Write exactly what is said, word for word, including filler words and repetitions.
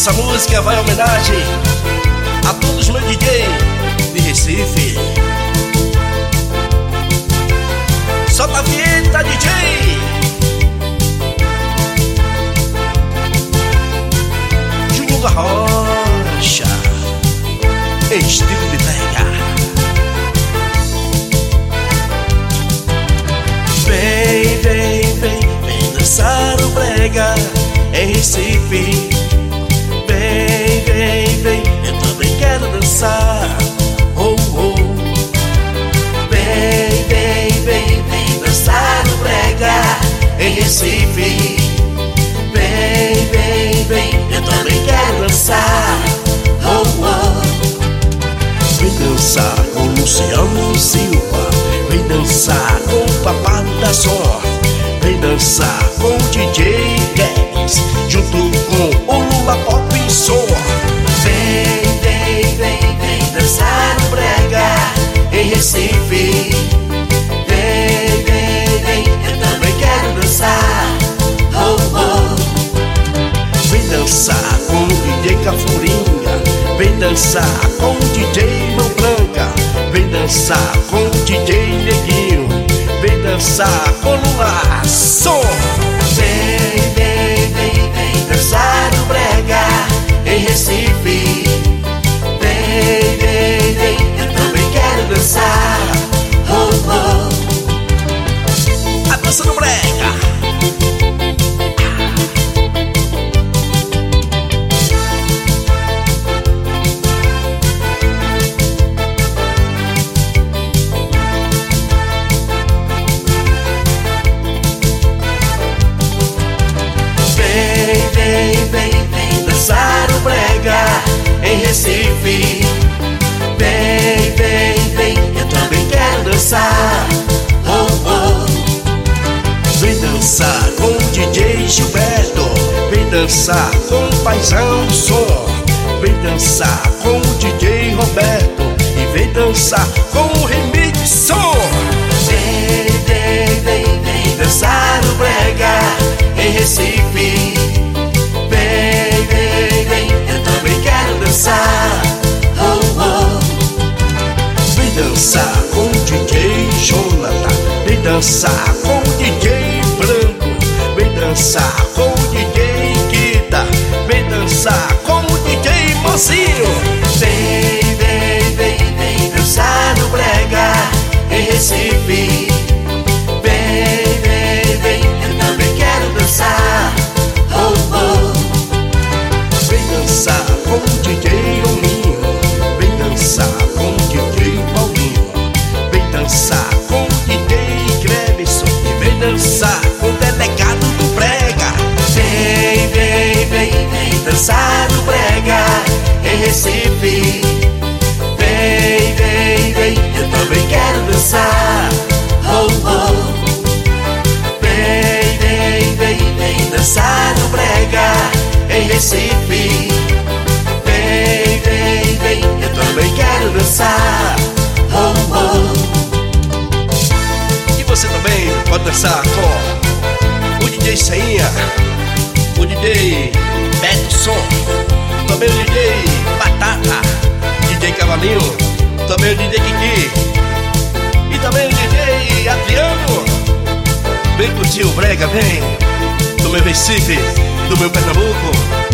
Essa música vai em homenagem a todos os meus D J de Recife. Solta a vinheta, D J! Juninho da Rocha, estilo de brega. Vem, vem, vem, vem dançar o brega em Recife. Vem, vem, vem, eu também quero dançar. Oh, oh. Vem, vem, vem, vem dançar o brega em Recife. Vem, vem, vem, eu também quero dançar. Oh, oh. Vem dançar com Luciano Silva. Vem dançar com o Papai da Sorte. Vem dançar com o D J Guedes, junto com o Lula Pop Som. Vem, vem, vem, vem dançar o brega em Recife. Vem, vem, vem, eu também quero dançar. Oh, oh. Vem dançar com o D J Cafuringa. Vem dançar com o D J Mão Branca. Vem dançar com o D J Neguinho. Vem dançar com o Lula Som. Vem, vem, vem, vem dançar o brega em Recife. Vem, vem, vem, eu também quero dançar. Oh, oh. A dança do brega. Vem, vem, vem dançar o brega em Recife. Vem, vem, vem, eu também quero dançar. Oh, oh. Vem dançar com o D J Gilberto. Vem dançar com o Paizão Som. Vem dançar com o D J Roberto. E vem dançar com o Remix Som. Vem, vem, vem, vem dançar o brega em Recife. Vem, vem, vem, eu também quero dançar. Oh, oh. Vem dançar com o D J Jonathan. Vem dançar com o D J Branco. Vem dançar com o D J Kita. Vem dançar com o D J Mocinho. Vem, vem, vem, vem dançar no brega em Recife. Vem, vem, vem, eu também quero dançar. Oh, oh. Vem dançar com o D J Olinho. Vem dançar com o D J Paulinho. Vem dançar com o D J Crebson. E vem dançar com o delegado do brega. Vem, vem, vem, vem dançar no brega em Recife. Vem, vem, vem, eu também quero dançar. Oh, oh. Vem, vem, vem, vem dançar no brega em Recife. Vem, vem, vem, eu também quero dançar. Oh, oh. E você também pode dançar com o D J Ceinha, o D J Beto Som, também o D J Batata, D J Cavalinho, também o D J Kiki e também o D J Adriano. Vem curtir o brega, vem, do meu Recife, do meu Pernambuco.